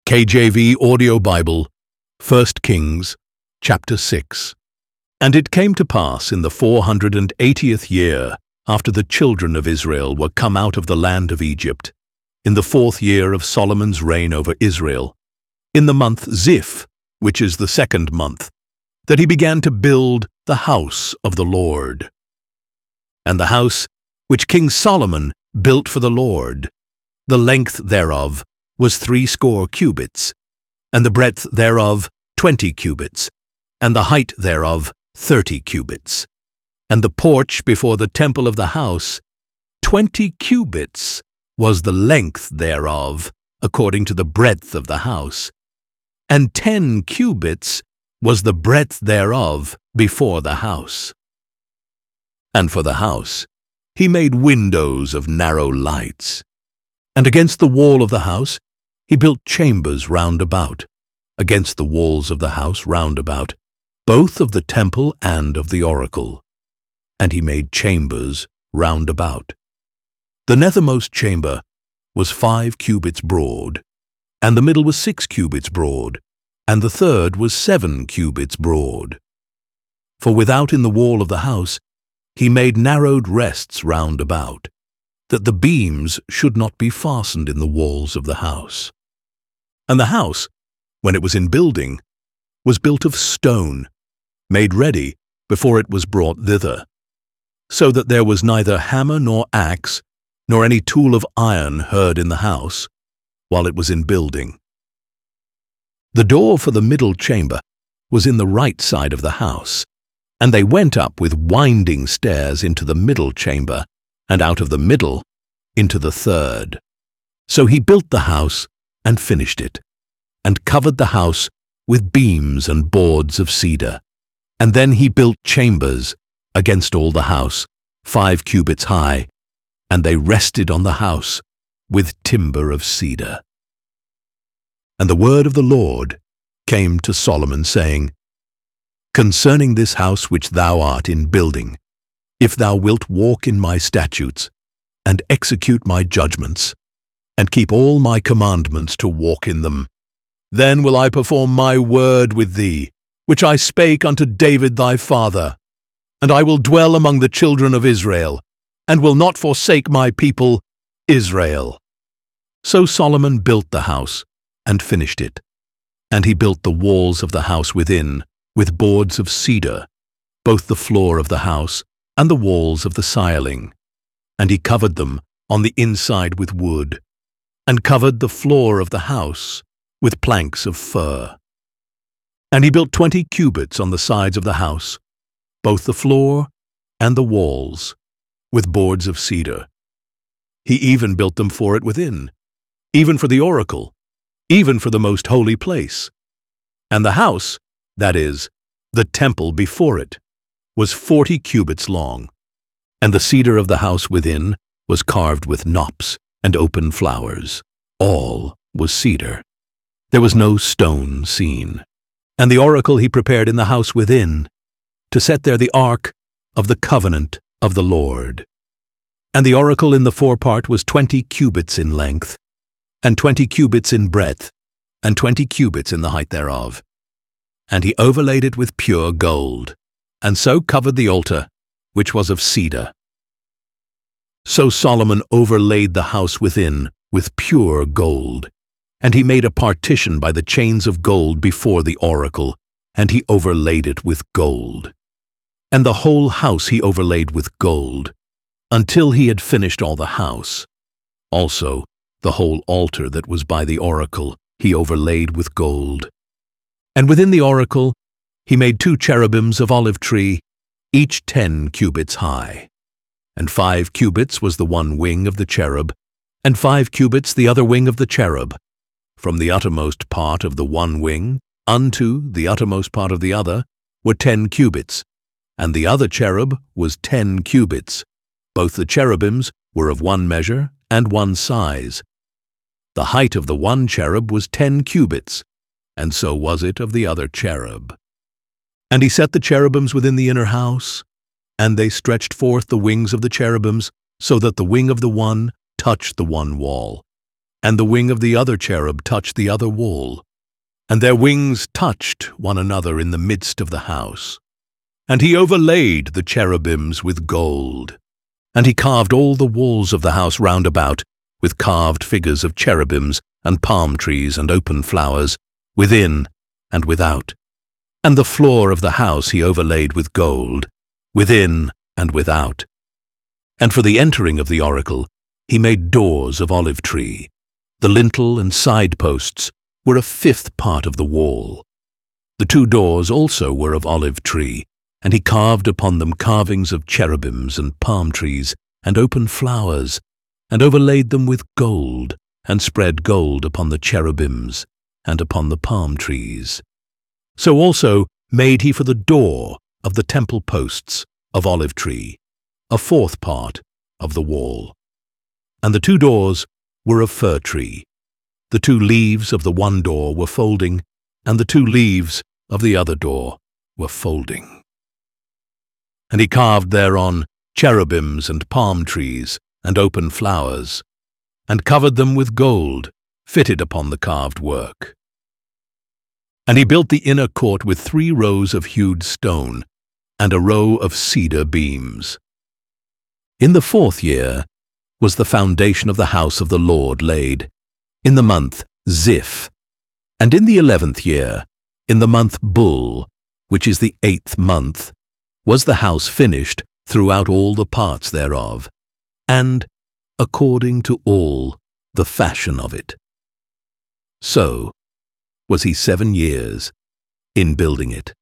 KJV Audio Bible, 1 Kings, chapter 6. And it came to pass in the 480th year, after the children of Israel were come out of the land of Egypt, in the 4th year of Solomon's reign over Israel, in the month Ziph, which is the 2nd month, that he began to build the house of the Lord. And the house which King Solomon built for the Lord, the length thereof was 80 cubits, and the breadth thereof 20 cubits, and the height thereof 30 cubits. And the porch before the temple of the house, 20 cubits was the length thereof, according to the breadth of the house, and 10 cubits was the breadth thereof before the house. And for the house he made windows of narrow lights. And against the wall of the house he built chambers round about, against the walls of the house round about, both of the temple and of the oracle. And he made chambers round about. The nethermost chamber was 5 cubits broad, and the middle was 6 cubits broad, and the third was 7 cubits broad. For without in the wall of the house he made narrowed rests round about, that the beams should not be fastened in the walls of the house. And the house, when it was in building, was built of stone, made ready before it was brought thither, so that there was neither hammer nor axe, nor any tool of iron heard in the house, while it was in building. The door for the middle chamber was in the right side of the house, and they went up with winding stairs into the middle chamber, and out of the middle into the third. So he built the house and finished it, and covered the house with beams and boards of cedar. And then he built chambers against all the house, 5 cubits high, and they rested on the house with timber of cedar. And the word of the Lord came to Solomon, saying, Concerning this house which thou art in building, if thou wilt walk in my statutes, and execute my judgments, and keep all my commandments to walk in them, then will I perform my word with thee, which I spake unto David thy father, and I will dwell among the children of Israel, and will not forsake my people Israel. So Solomon built the house, and finished it. And he built the walls of the house within, with boards of cedar, both the floor of the house and the walls of the ciling. And he covered them on the inside with wood, and covered the floor of the house with planks of fir. And he built 20 cubits on the sides of the house, both the floor and the walls, with boards of cedar. He even built them for it within, even for the oracle, even for the most holy place. And the house, that is, the temple before it, was 40 cubits long, and the cedar of the house within was carved with knops and open flowers. All was cedar. There was no stone seen. And the oracle he prepared in the house within, to set there the ark of the covenant of the Lord. And the oracle in the forepart was 20 cubits in length, and 20 cubits in breadth, and 20 cubits in the height thereof. And he overlaid it with pure gold, and so covered the altar, which was of cedar. So Solomon overlaid the house within with pure gold, and he made a partition by the chains of gold before the oracle, and he overlaid it with gold. And the whole house he overlaid with gold, until he had finished all the house. Also the whole altar that was by the oracle he overlaid with gold. And within the oracle he made 2 cherubims of olive tree, each 10 cubits high. And 5 cubits was the one wing of the cherub, and 5 cubits the other wing of the cherub. From the uttermost part of the one wing unto the uttermost part of the other were 10 cubits, and the other cherub was 10 cubits. Both the cherubims were of one measure and one size. The height of the one cherub was 10 cubits, and so was it of the other cherub. And he set the cherubims within the inner house, and they stretched forth the wings of the cherubims, so that the wing of the one touched the one wall, and the wing of the other cherub touched the other wall, and their wings touched one another in the midst of the house. And he overlaid the cherubims with gold. And he carved all the walls of the house round about with carved figures of cherubims and palm trees and open flowers, within and without. And the floor of the house he overlaid with gold, within and without. And for the entering of the oracle he made doors of olive tree. The lintel and side posts were a fifth part of the wall. The two doors also were of olive tree, and he carved upon them carvings of cherubims and palm trees and open flowers, and overlaid them with gold, and spread gold upon the cherubims and upon the palm trees. So also made he for the door of the temple posts of olive tree, a fourth part of the wall. And the two doors were of fir tree. The two leaves of the one door were folding, and the two leaves of the other door were folding. And he carved thereon cherubims and palm trees and open flowers, and covered them with gold fitted upon the carved work. And he built the inner court with 3 rows of hewed stone, and a row of cedar beams. In the 4th year was the foundation of the house of the Lord laid, in the month Ziph, and in the 11th year, in the month Bul, which is the 8th month, was the house finished throughout all the parts thereof, and according to all the fashion of it. So was he 7 years in building it.